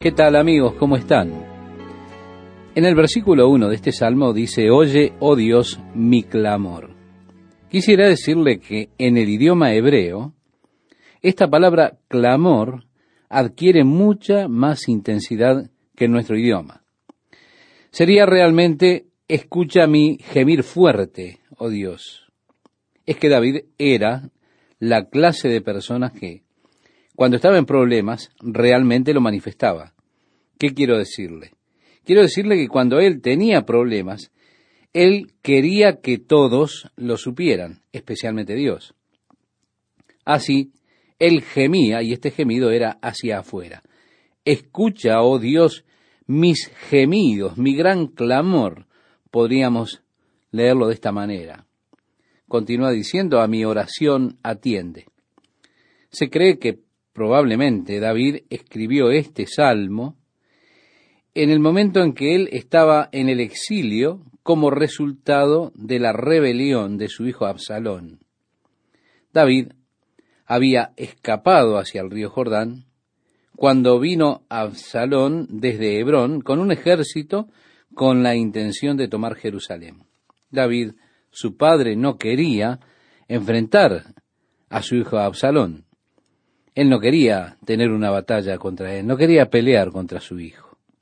¿Qué tal, amigos? ¿Cómo están? En el versículo 1 de este salmo dice: Oye, oh Dios, mi clamor. Quisiera decirle que en el idioma hebreo, esta palabra clamor adquiere mucha más intensidad que en nuestro idioma. Sería realmente: escucha mi gemir fuerte, oh Dios. Es que David era la clase de personas que, cuando estaba en problemas, realmente lo manifestaba. ¿Qué quiero decirle? Quiero decirle que cuando él tenía problemas, él quería que todos lo supieran, especialmente Dios. Así, él gemía, y este gemido era hacia afuera. Escucha, oh Dios, mis gemidos, mi gran clamor. Podríamos leerlo de esta manera. Continúa diciendo: a mi oración atiende. Se cree que probablemente David escribió este salmo en el momento en que él estaba en el exilio como resultado de la rebelión de su hijo Absalón. David había escapado hacia el río Jordán cuando vino Absalón desde Hebrón con un ejército con la intención de tomar Jerusalén. David, su padre, no quería enfrentar a su hijo Absalón. Él no quería tener una batalla contra él, no quería pelear contra su hijo.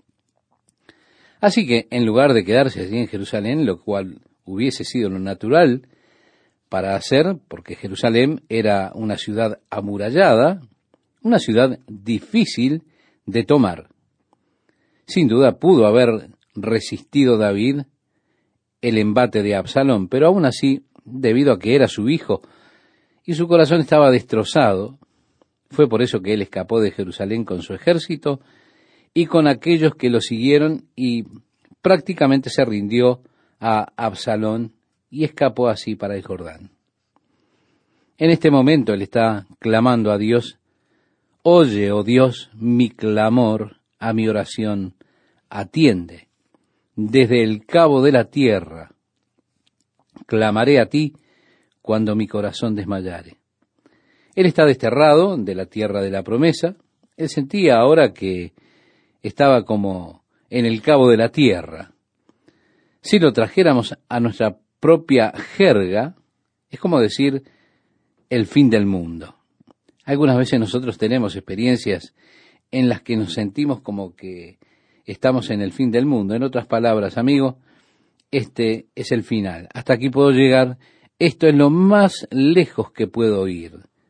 Así que, en lugar de quedarse allí en Jerusalén, lo cual hubiese sido lo natural para hacer, porque Jerusalén era una ciudad amurallada, una ciudad difícil de tomar. Sin duda pudo haber resistido David el embate de Absalón, pero aún así, debido a que era su hijo y su corazón estaba destrozado, fue por eso que él escapó de Jerusalén con su ejército y con aquellos que lo siguieron, y prácticamente se rindió a Absalón y escapó así para el Jordán. En este momento él está clamando a Dios: oye, oh Dios, mi clamor, a mi oración atiende. Desde el cabo de la tierra clamaré a ti cuando mi corazón desmayare. Él está desterrado de la tierra de la promesa. Él sentía ahora que estaba como en el cabo de la tierra. Si lo trajéramos a nuestra propia jerga, es como decir el fin del mundo. Algunas veces nosotros tenemos experiencias en las que nos sentimos como que estamos en el fin del mundo. En otras palabras, amigo, este es el final. Hasta aquí puedo llegar. Esto es lo más lejos que puedo ir.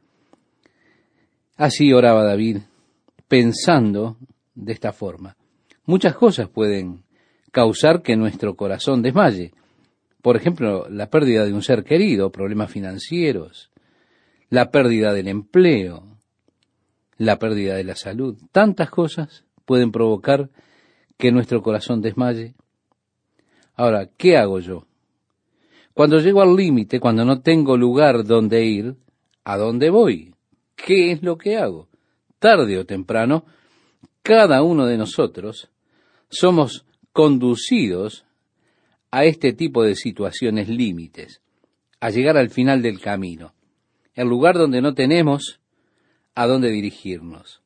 Así oraba David, pensando de esta forma. Muchas cosas pueden causar que nuestro corazón desmaye. Por ejemplo, la pérdida de un ser querido, problemas financieros, la pérdida del empleo, la pérdida de la salud. Tantas cosas pueden provocar que nuestro corazón desmaye. Ahora, ¿qué hago yo? Cuando llego al límite, cuando no tengo lugar donde ir, ¿a dónde voy? ¿Qué es lo que hago? Tarde o temprano, cada uno de nosotros somos conducidos a este tipo de situaciones límites, a llegar al final del camino, el lugar donde no tenemos a dónde dirigirnos.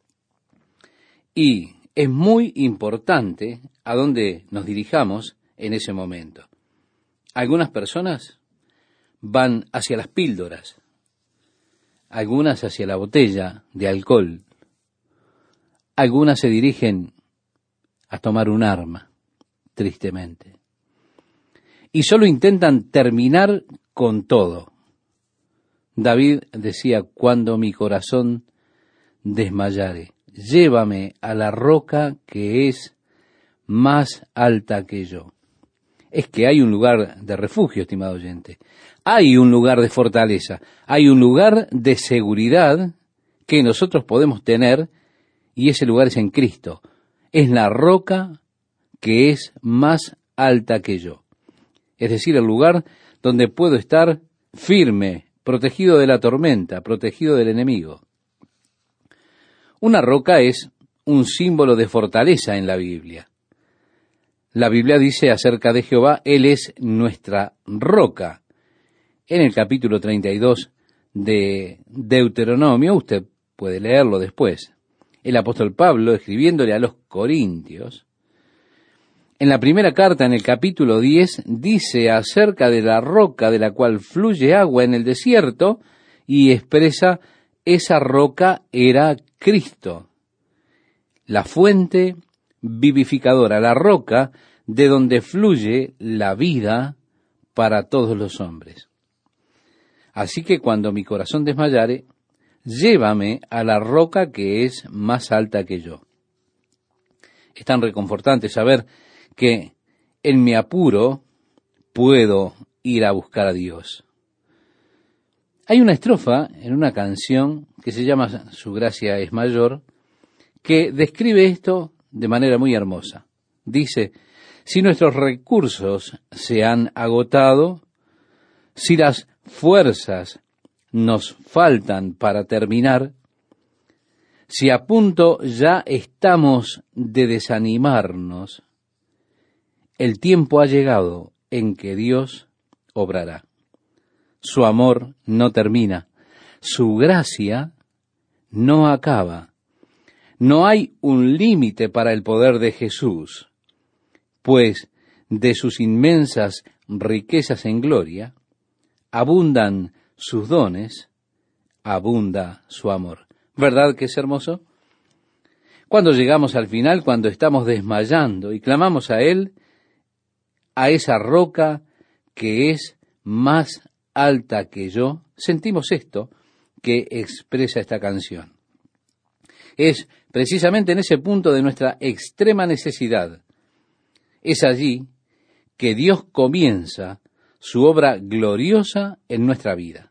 Y es muy importante a dónde nos dirijamos en ese momento. Algunas personas van hacia las píldoras, algunas hacia la botella de alcohol, algunas se dirigen a tomar un arma, tristemente. Y solo intentan terminar con todo. David decía: cuando mi corazón desmayare, llévame a la roca que es más alta que yo. Es que hay un lugar de refugio, estimado oyente. Hay un lugar de fortaleza. Hay un lugar de seguridad que nosotros podemos tener, y ese lugar es en Cristo. Es la roca que es más alta que yo. Es decir, el lugar donde puedo estar firme, protegido de la tormenta, protegido del enemigo. Una roca es un símbolo de fortaleza en la Biblia. La Biblia dice acerca de Jehová: Él es nuestra roca. En el capítulo 32 de Deuteronomio, usted puede leerlo después. el apóstol Pablo, escribiéndole a los Corintios, en la primera carta, en el capítulo 10, dice acerca de la roca de la cual fluye agua en el desierto, y expresa esa roca era Cristo, la fuente vivificadora, la roca de donde fluye la vida para todos los hombres. Así que cuando mi corazón desmayare, llévame a la roca que es más alta que yo. Es tan reconfortante saber que en mi apuro puedo ir a buscar a Dios. Hay una estrofa en una canción que se llama Su gracia es mayor, que describe esto de manera muy hermosa. Dice: si nuestros recursos se han agotado, si las fuerzas nos faltan para terminar, si a punto ya estamos de desanimarnos, el tiempo ha llegado en que Dios obrará. Su amor no termina, su gracia no acaba. No hay un límite para el poder de Jesús, pues de sus inmensas riquezas en gloria, abundan sus dones, abunda su amor. ¿Verdad que es hermoso? Cuando llegamos al final, cuando estamos desmayando y clamamos a Él, a esa roca que es más alta que yo, sentimos esto que expresa esta canción. Es precisamente en ese punto de nuestra extrema necesidad. Es allí que Dios comienza su obra gloriosa en nuestra vida.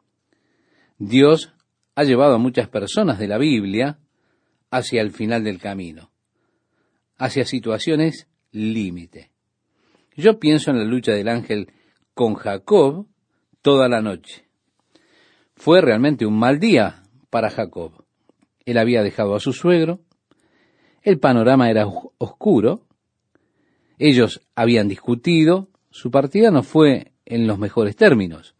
Dios ha llevado a muchas personas de la Biblia hacia el final del camino, hacia situaciones límite. Yo pienso en la lucha del ángel con Jacob toda la noche. Fue realmente un mal día para Jacob. Él había dejado a su suegro, el panorama era oscuro, ellos habían discutido, su partida no fue en los mejores términos.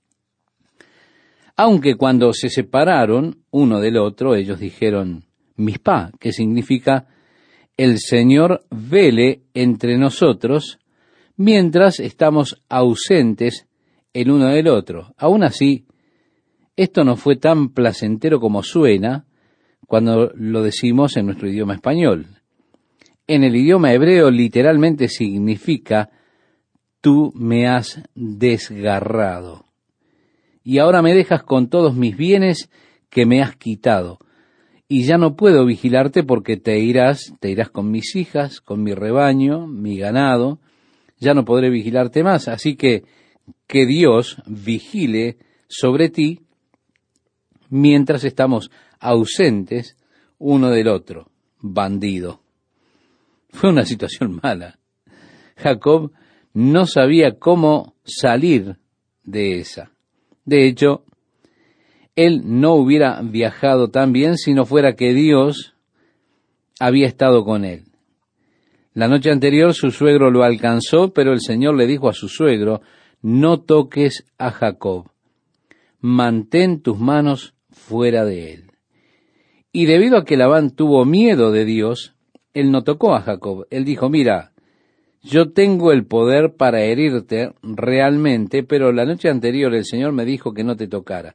Aunque cuando se separaron uno del otro, ellos dijeron Mizpá, que significa el Señor vele entre nosotros mientras estamos ausentes el uno del otro. Aún así, esto no fue tan placentero como suena cuando lo decimos en nuestro idioma español. En el idioma hebreo literalmente significa tú me has desgarrado y ahora me dejas con todos mis bienes que me has quitado y ya no puedo vigilarte porque te irás con mis hijas, con mi rebaño, mi ganado, ya no podré vigilarte más, así que Dios vigile sobre ti mientras estamos ausentes uno del otro. Bandido. Fue una situación mala. Jacob no sabía cómo salir de esa. De hecho, él no hubiera viajado tan bien si no fuera que Dios había estado con él. La noche anterior su suegro lo alcanzó, pero el Señor le dijo a su suegro, no toques a Jacob, mantén tus manos fuera de él. Y debido a que Labán tuvo miedo de Dios, él no tocó a Jacob. Él dijo, mira, yo tengo el poder para herirte realmente, pero la noche anterior el Señor me dijo que no te tocara.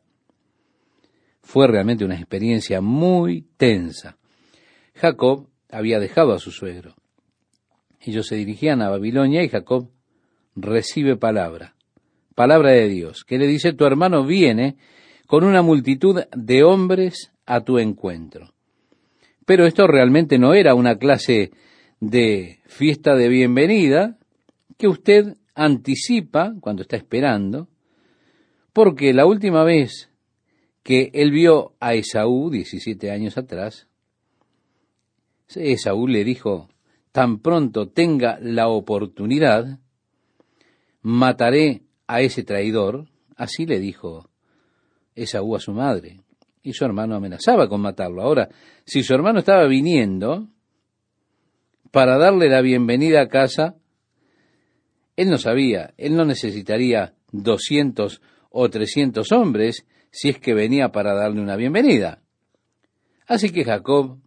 Fue realmente una experiencia muy tensa. Jacob había dejado a su suegro. Ellos se dirigían a Babilonia y Jacob recibe palabra de Dios, que le dice, tu hermano viene con una multitud de hombres a tu encuentro. Pero esto realmente no era una clase de fiesta de bienvenida que usted anticipa cuando está esperando, porque la última vez que él vio a Esaú, 17 años atrás, Esaú le dijo, tan pronto tenga la oportunidad, mataré a ese traidor, así le dijo Esaú a su madre, y su hermano amenazaba con matarlo. Ahora, si su hermano estaba viniendo para darle la bienvenida a casa, él no sabía, él no necesitaría 200 o 300 hombres si es que venía para darle una bienvenida. Así que Jacob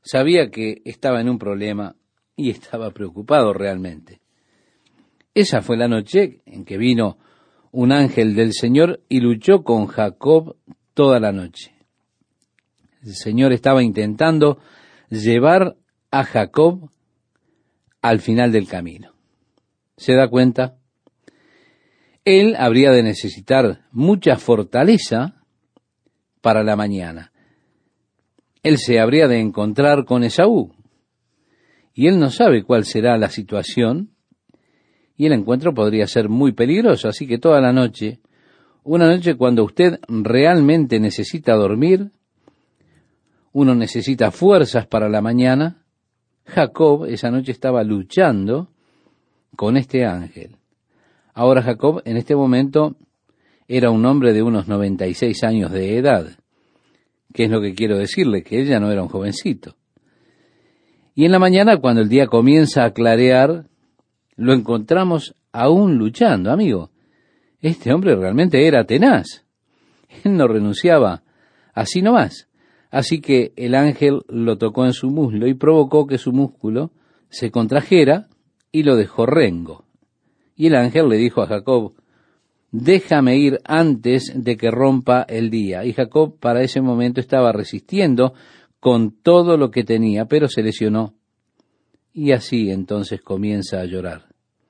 Sabía que estaba en un problema y estaba preocupado realmente. Esa fue la noche en que vino un ángel del Señor y luchó con Jacob toda la noche. El Señor estaba intentando llevar a Jacob al final del camino. ¿Se da cuenta? Él habría de necesitar mucha fortaleza para la mañana. Él se habría de encontrar con Esaú, y él no sabe cuál será la situación, y el encuentro podría ser muy peligroso, así que toda la noche, una noche cuando usted realmente necesita dormir, uno necesita fuerzas para la mañana, Jacob esa noche estaba luchando con este ángel. Ahora Jacob en este momento era un hombre de unos 96 años de edad. ¿Qué es lo que quiero decirle? Que él ya no era un jovencito. Y en la mañana, cuando el día comienza a clarear, lo encontramos aún luchando, amigo. Este hombre realmente era tenaz. Él no renunciaba así nomás. Así que el ángel lo tocó en su muslo y provocó que su músculo se contrajera y lo dejó rengo. Y el ángel le dijo a Jacob: déjame ir antes de que rompa el día. Y Jacob para ese momento estaba resistiendo con todo lo que tenía, pero se lesionó. Y así entonces comienza a llorar.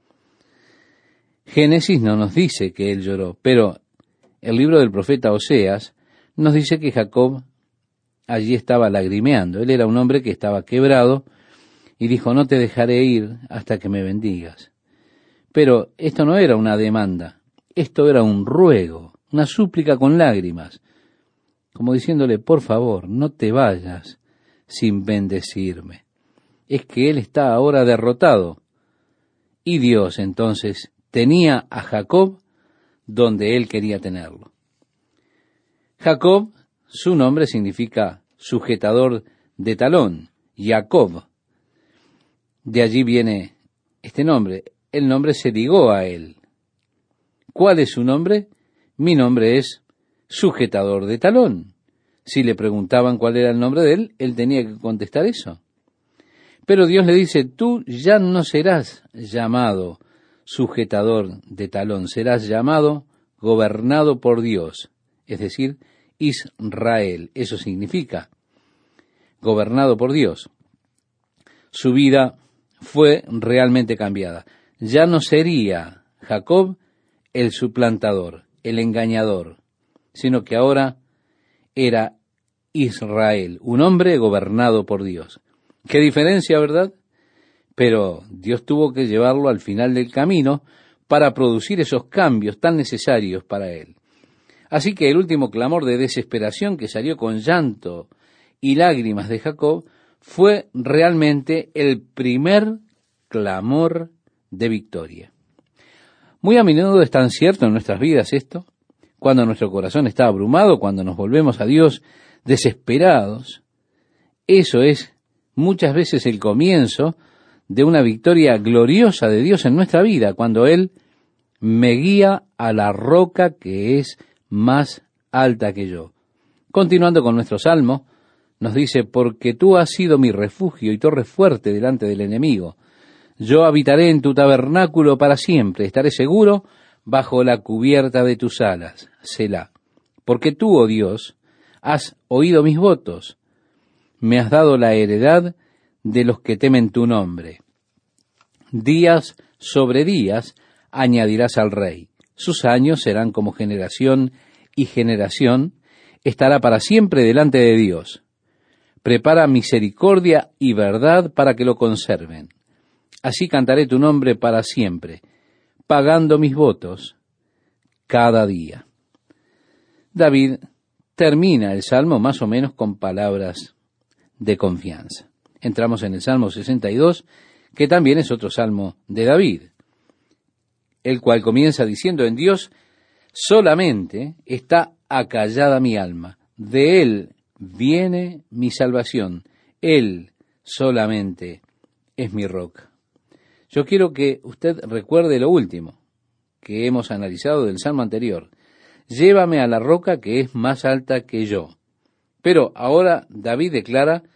Génesis no nos dice que él lloró, pero el libro del profeta Oseas nos dice que Jacob allí estaba lagrimeando. Él era un hombre que estaba quebrado y dijo: no te dejaré ir hasta que me bendigas. Pero esto no era una demanda, esto era un ruego, una súplica con lágrimas, como diciéndole: por favor, no te vayas sin bendecirme. Es que él está ahora derrotado. Y Dios entonces tenía a Jacob donde él quería tenerlo. Jacob, su nombre significa sujetador de talón, Jacob. De allí viene este nombre. El nombre se ligó a él. ¿Cuál es su nombre? Mi nombre es sujetador de talón. Si le preguntaban cuál era el nombre de él, él tenía que contestar eso. Pero Dios le dice: tú ya no serás llamado sujetador de talón, serás llamado gobernado por Dios, es decir, Israel. Eso significa gobernado por Dios. Su vida fue realmente cambiada. Ya no sería Jacob el suplantador, el engañador, sino que ahora era Israel, un hombre gobernado por Dios. Qué diferencia, ¿verdad? Pero Dios tuvo que llevarlo al final del camino para producir esos cambios tan necesarios para él. Así que el último clamor de desesperación que salió con llanto y lágrimas de Jacob fue realmente el primer clamor de victoria. Muy a menudo es tan cierto en nuestras vidas esto, cuando nuestro corazón está abrumado, cuando nos volvemos a Dios desesperados. Eso es muchas veces el comienzo de una victoria gloriosa de Dios en nuestra vida, cuando Él me guía a la roca que es más alta que yo. Continuando con nuestro salmo, nos dice: porque tú has sido mi refugio y torre fuerte delante del enemigo. Yo habitaré en tu tabernáculo para siempre, estaré seguro bajo la cubierta de tus alas. Selah. Porque tú, oh Dios, has oído mis votos, me has dado la heredad de los que temen tu nombre. Días sobre días añadirás al rey. Sus años serán como generación, y generación estará para siempre delante de Dios. Prepara misericordia y verdad para que lo conserven. Así cantaré tu nombre para siempre, pagando mis votos cada día. David termina el Salmo más o menos con palabras de confianza. Entramos en el Salmo 62, que también es otro Salmo de David, el cual comienza diciendo: en Dios solamente está acallada mi alma, de Él viene mi salvación, Él solamente es mi roca. Yo quiero que usted recuerde lo último que hemos analizado del Salmo anterior: llévame a la roca que es más alta que yo. Pero ahora David declara: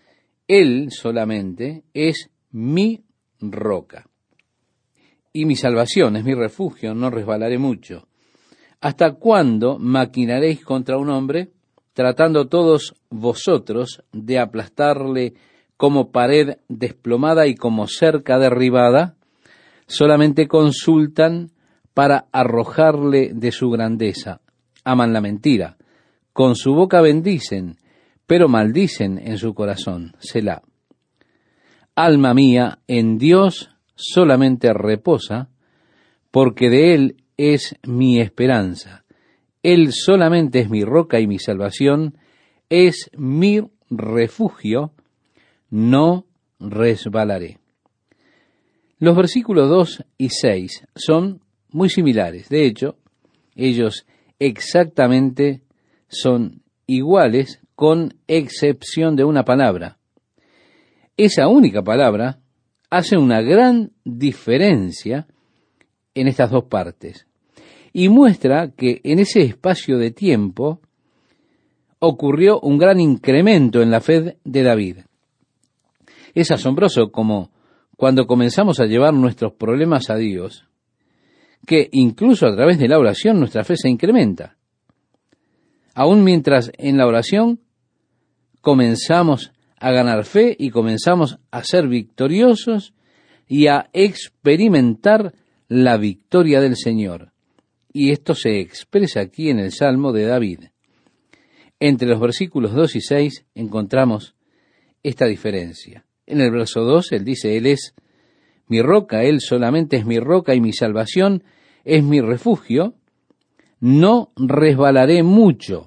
Él solamente es mi roca. Y mi salvación es mi refugio, no resbalaré mucho. ¿Hasta cuándo maquinaréis contra un hombre, tratando todos vosotros de aplastarle como pared desplomada y como cerca derribada? Solamente consultan para arrojarle de su grandeza. Aman la mentira. Con su boca bendicen, pero maldicen en su corazón. Selah. Alma mía, en Dios solamente reposa, porque de Él es mi esperanza. Él solamente es mi roca y mi salvación, es mi refugio, no resbalaré. Los versículos 2 y 6 son muy similares. De hecho, ellos exactamente son iguales, con excepción de una palabra. Esa única palabra hace una gran diferencia en estas dos partes y muestra que en ese espacio de tiempo ocurrió un gran incremento en la fe de David. Es asombroso como cuando comenzamos a llevar nuestros problemas a Dios, que incluso a través de la oración nuestra fe se incrementa. Aún mientras en la oración comenzamos a ganar fe y comenzamos a ser victoriosos y a experimentar la victoria del Señor. Y esto se expresa aquí en el Salmo de David. Entre los versículos 2 y 6 encontramos esta diferencia. En el verso 2 él dice, Él es mi roca, Él solamente es mi roca y mi salvación, es mi refugio, no resbalaré mucho.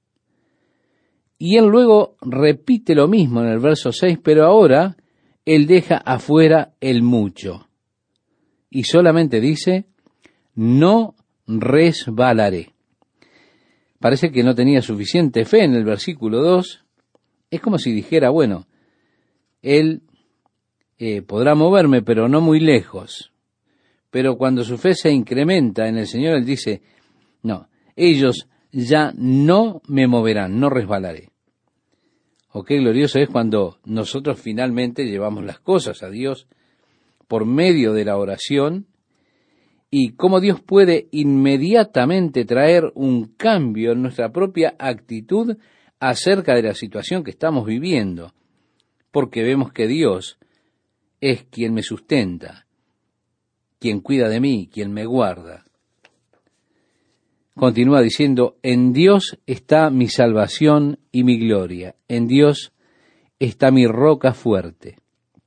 Y él luego repite lo mismo en el verso 6, pero ahora él deja afuera el mucho. Y solamente dice, no resbalaré. Parece que no tenía suficiente fe en el versículo 2. Es como si dijera, bueno, él podrá moverme, pero no muy lejos. Pero cuando su fe se incrementa en el Señor, él dice, no, ellos ya no me moverán, no resbalaré. O qué glorioso es cuando nosotros finalmente llevamos las cosas a Dios por medio de la oración y cómo Dios puede inmediatamente traer un cambio en nuestra propia actitud acerca de la situación que estamos viviendo, porque vemos que Dios es quien me sustenta, quien cuida de mí, quien me guarda. Continúa diciendo, en Dios está mi salvación y mi gloria, en Dios está mi roca fuerte.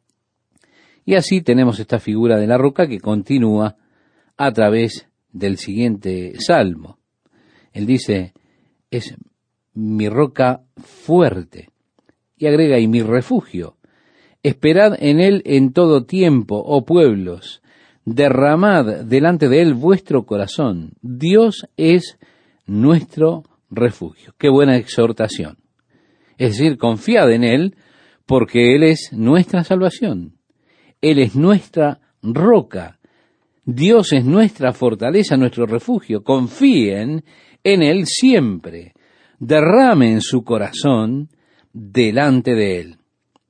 Y así tenemos esta figura de la roca que continúa a través del siguiente salmo. Él dice, es mi roca fuerte. Y agrega, y mi refugio. Esperad en él en todo tiempo, oh pueblos. Derramad delante de él vuestro corazón. Dios es nuestro refugio. Qué buena exhortación. Es decir, confiad en él porque él es nuestra salvación. Él es nuestra roca. Dios es nuestra fortaleza, nuestro refugio. Confíen en él siempre. Derramen su corazón delante de él.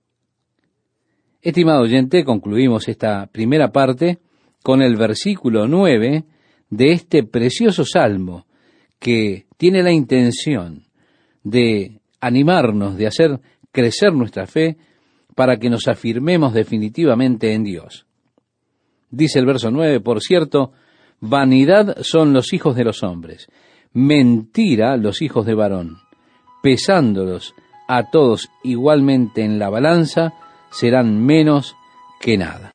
Estimado oyente, concluimos esta primera parte con el versículo 9 de este precioso salmo que tiene la intención de animarnos, de hacer crecer nuestra fe para que nos afirmemos definitivamente en Dios. Dice el verso 9, por cierto, vanidad son los hijos de los hombres, mentira los hijos de varón, pesándolos a todos igualmente en la balanza, serán menos que nada.